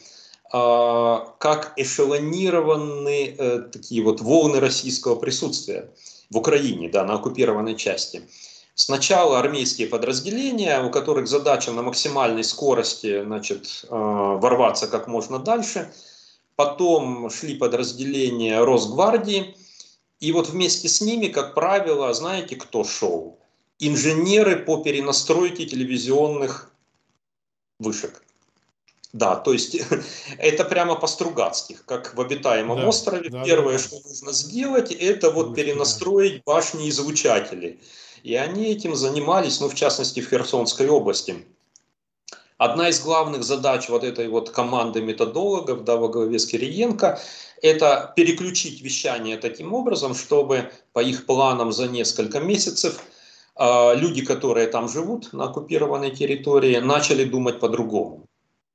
Speaker 2: как эшелонированы такие вот волны российского присутствия в Украине, да, на оккупированной части. Сначала армейские подразделения, у которых задача на максимальной скорости, значит, ворваться как можно дальше. Потом шли подразделения Росгвардии. И вот вместе с ними, как правило, знаете, кто шел? Инженеры по перенастройке телевизионных вышек. Да, то есть это прямо по-стругацких, как в обитаемом
Speaker 1: Да,
Speaker 2: острове.
Speaker 1: да, да,
Speaker 2: Первое,
Speaker 1: да.
Speaker 2: что нужно сделать, это вот
Speaker 1: Вышки, да.
Speaker 2: перенастроить башни излучателей. И они этим занимались, ну, в частности, в Херсонской области. Одна из главных задач вот этой вот команды методологов, да, во главе с Кириенко, это переключить вещание таким образом, чтобы по их планам за несколько месяцев э, люди, которые там живут на оккупированной территории, начали думать по-другому.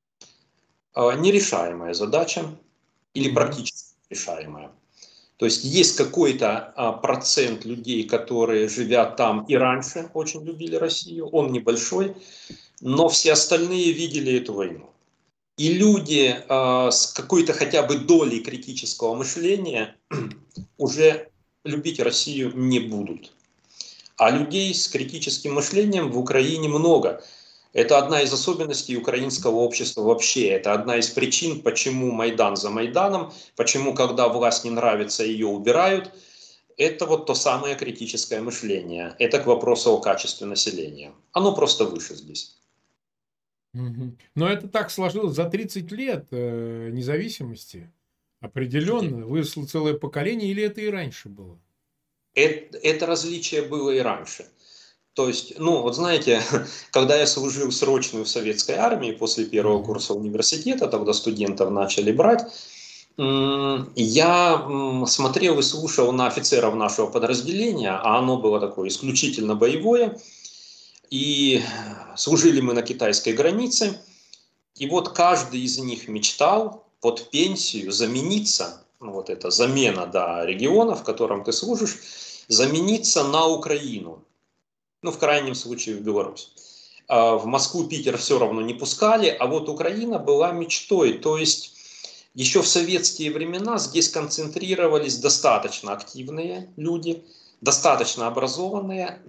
Speaker 2: Э, нерешаемая задача или
Speaker 1: Мгм.
Speaker 2: практически решаемая. То есть есть какой-то а, процент людей, которые, живя там и раньше, очень любили Россию, он небольшой, но все остальные видели эту войну. И люди э, с какой-то хотя бы долей критического мышления уже любить Россию не будут. А людей с критическим мышлением в Украине много. Это одна из особенностей украинского общества вообще. Это одна из причин, почему Майдан за Майданом, почему, когда власть не нравится, ее убирают. Это вот то самое критическое мышление. Это к вопросу о качестве населения. Оно просто выше здесь.
Speaker 1: Мгм. Но это так сложилось за тридцать лет э, независимости. Определенно выросло целое поколение, или это и раньше было?
Speaker 2: Это, это различие было и раньше. То есть, ну, вот знаете, когда я служил срочную в советской армии после первого
Speaker 1: Мгм.
Speaker 2: курса университета, тогда студентов начали брать, я смотрел и слушал на офицеров нашего подразделения, а оно было такое исключительно боевое, и служили мы на китайской границе, и вот каждый из них мечтал под пенсию замениться, ну, вот это замена, да, региона, в котором ты служишь, замениться на Украину. Ну, в крайнем случае, в Беларусь. В Москву, Питер все равно не пускали, а вот Украина была мечтой. То есть еще в советские времена здесь концентрировались достаточно активные люди, достаточно образованные,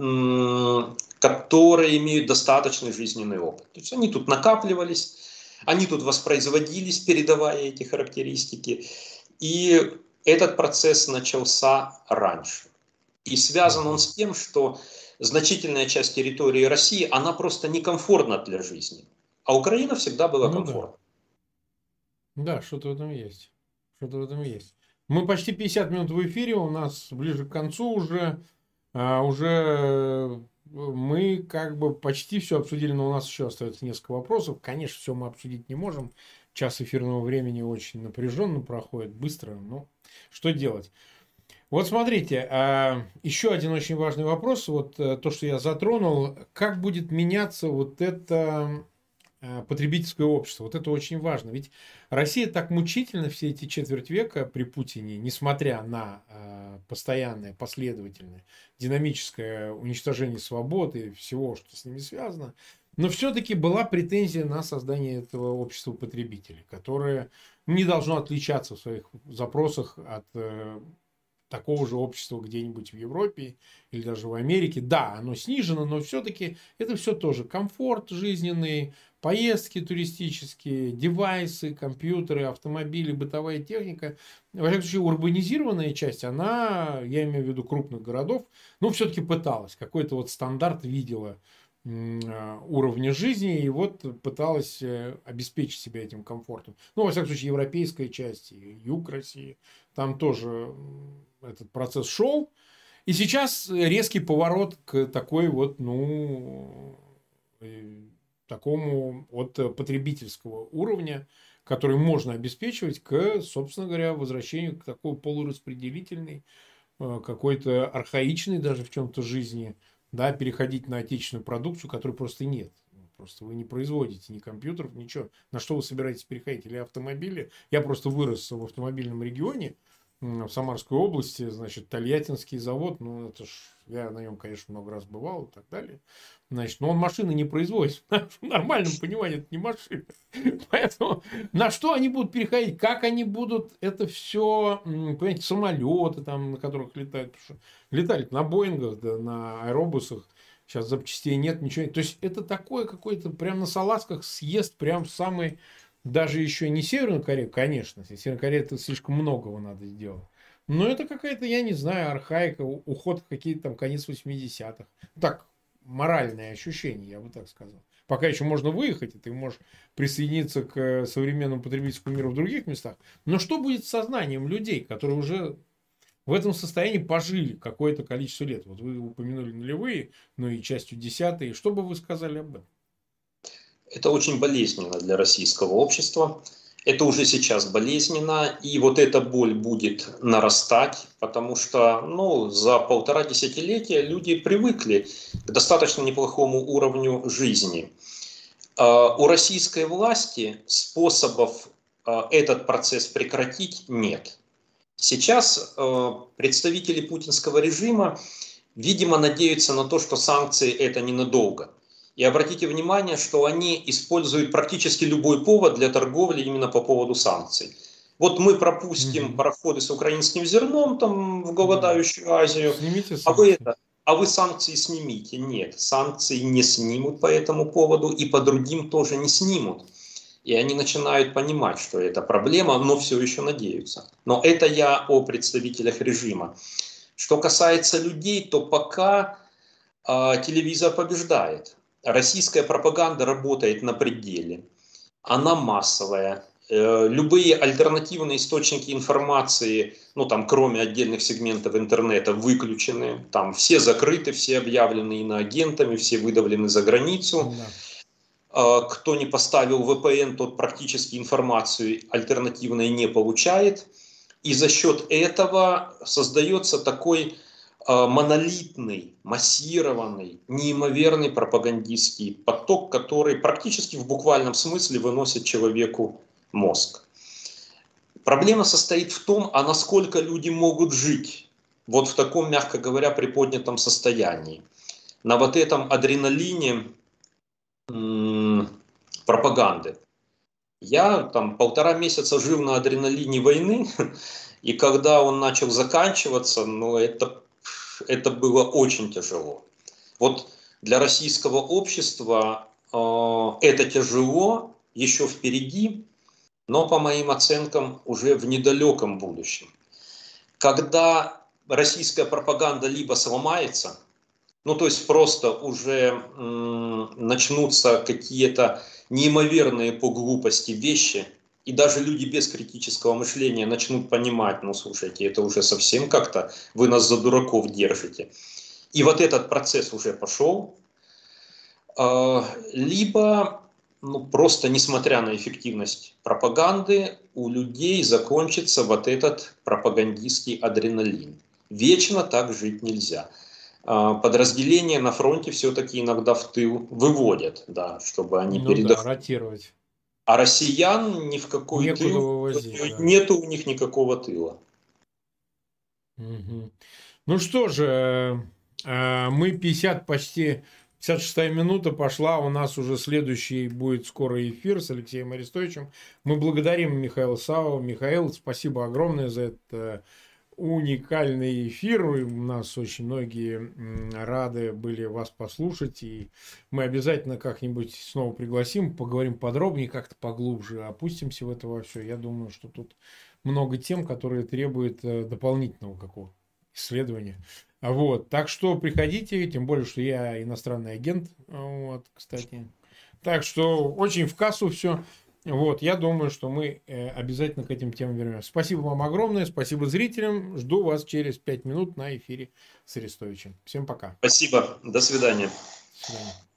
Speaker 2: которые имеют достаточный жизненный опыт. То есть они тут накапливались, они тут воспроизводились, передавая эти характеристики. И этот процесс начался раньше. И связан он с тем, что значительная часть территории России, она просто некомфортна для жизни. А Украина всегда была
Speaker 1: Ну да.
Speaker 2: комфортна.
Speaker 1: Да, что-то в этом есть. Что-то в этом есть. Мы почти пятьдесят минут в эфире, у нас ближе к концу уже. А, уже мы как бы почти все обсудили, но у нас еще остается несколько вопросов. Конечно, все мы обсудить не можем. Час эфирного времени очень напряженно проходит, быстро. Но что делать? Вот смотрите, а, еще один очень важный вопрос. Вот э, то, что я затронул. Как будет меняться вот это э, потребительское общество? Вот это очень важно. Ведь Россия так мучительно все эти четверть века при Путине, несмотря на э, постоянное, последовательное, динамическое уничтожение свободы и всего, что с ними связано, но все-таки была претензия на создание этого общества потребителей, которое не должно отличаться в своих запросах от э, такого же общества где-нибудь в Европе или даже в Америке. Да, оно снижено, но все-таки это все тоже комфорт жизненный, поездки туристические, девайсы, компьютеры, автомобили, бытовая техника. Во всяком случае, урбанизированная часть, она, я имею в виду крупных городов, ну, все-таки пыталась. Какой-то вот стандарт видела уровня жизни и вот пыталась обеспечить себя этим комфортом. Ну, во всяком случае, европейская часть, юг России, там тоже этот процесс шел. И сейчас резкий поворот к такой вот, ну, такому от потребительского уровня, который можно обеспечивать, к, собственно говоря, возвращению к такой полураспределительной, какой-то архаичной даже в чем-то жизни, да, переходить на отечественную продукцию, которой просто нет. Просто вы не производите ни компьютеров, ничего. На что вы собираетесь переходить? Или автомобили? Я просто вырос в автомобильном регионе, в Самарской области, значит, Тольяттинский завод, ну, это ж, я на нем, конечно, много раз бывал и так далее. Значит, но он машины не производит. В нормальном понимании это не машина. Поэтому на что они будут переходить? Как они будут это все, понимаете, самолеты, там, на которых летают. Потому что летали на Боингах, да, на аэробусах. Сейчас запчастей нет, ничего нет. То есть это такое какое-то прям на салазках съезд прям в самый... Даже еще не Северную Корею, конечно. Северная Корея это слишком многого надо сделать. Но это какая-то, я не знаю, архаика, уход в какие-то там конец восьмидесятых. Так, моральное ощущение, я бы так сказал. Пока еще можно выехать, и ты можешь присоединиться к современному потребительскому миру в других местах. Но что будет с сознанием людей, которые уже в этом состоянии пожили какое-то количество лет? Вот вы упомянули нулевые, ну и частью десятые. Что бы вы сказали об этом?
Speaker 2: Это очень болезненно для российского общества. Это уже сейчас болезненно, и вот эта боль будет нарастать, потому что ну, за полтора десятилетия люди привыкли к достаточно неплохому уровню жизни. У российской власти способов этот процесс прекратить нет. Сейчас представители путинского режима, видимо, надеются на то, что санкции это ненадолго. И обратите внимание, что они используют практически любой повод для торговли именно по поводу санкций. Вот мы пропустим mm-hmm. пароходы с украинским зерном там, в голодающую mm-hmm. Азию,
Speaker 1: Снимите
Speaker 2: а вы, это, а вы санкции снимите. Нет, санкции не снимут по этому поводу и по другим тоже не снимут. И они начинают понимать, что это проблема, но все еще надеются. Но это я о представителях режима. Что касается людей, то пока э, телевизор побеждает. Российская пропаганда работает на пределе. Она массовая. Любые альтернативные источники информации, ну там кроме отдельных сегментов интернета, выключены. Там все закрыты, все объявлены иноагентами, все выдавлены за границу. Да. Кто не поставил вэ пэ эн, тот практически информацию альтернативной не получает. И за счет этого создается такой монолитный, массированный, неимоверный пропагандистский поток, который практически в буквальном смысле выносит человеку мозг. Проблема состоит в том, а насколько люди могут жить вот в таком, мягко говоря, приподнятом состоянии. На вот этом адреналине м- пропаганды. Я там полтора месяца жил на адреналине войны, и когда он начал заканчиваться, ну это... это было очень тяжело. Вот для российского общества э, это тяжело, еще впереди, но по моим оценкам уже в недалеком будущем. Когда российская пропаганда либо сломается, Ну, то есть просто уже м, начнутся какие-то неимоверные по глупости вещи, и даже люди без критического мышления начнут понимать, ну, слушайте, это уже совсем как-то вы нас за дураков держите. И вот этот процесс уже пошел. А, либо, ну, просто несмотря на эффективность пропаганды, у людей закончится вот этот пропагандистский адреналин. Вечно так жить нельзя. А, подразделения на фронте все-таки иногда в тыл выводят, да, чтобы они
Speaker 1: Ну да,
Speaker 2: передохнули.
Speaker 1: ротировать.
Speaker 2: А россиян ни в какой
Speaker 1: Некуда
Speaker 2: тыл,
Speaker 1: вывозить, да.
Speaker 2: нету у них никакого тыла.
Speaker 1: Мгм. Ну что же, э, мы пятьдесят, почти пятьдесят шестая минута пошла, у нас уже следующий будет скоро эфир с Алексеем Арестовичем. Мы благодарим Михаила Савова. Михаил, спасибо огромное за это уникальный эфир. У нас очень многие рады были вас послушать, и мы обязательно как-нибудь снова пригласим, поговорим подробнее, как-то поглубже, опустимся в это во все. Я думаю, что тут много тем, которые требуют дополнительного какого-то исследования. Вот. Так что приходите, тем более, что я иностранный агент, вот, кстати. Так что очень в кассу все. Вот, я думаю, что мы обязательно к этим темам вернемся. Спасибо вам огромное, спасибо зрителям. Жду вас через пять минут на эфире с Арестовичем. Всем пока.
Speaker 2: Спасибо, до свидания.
Speaker 1: До свидания.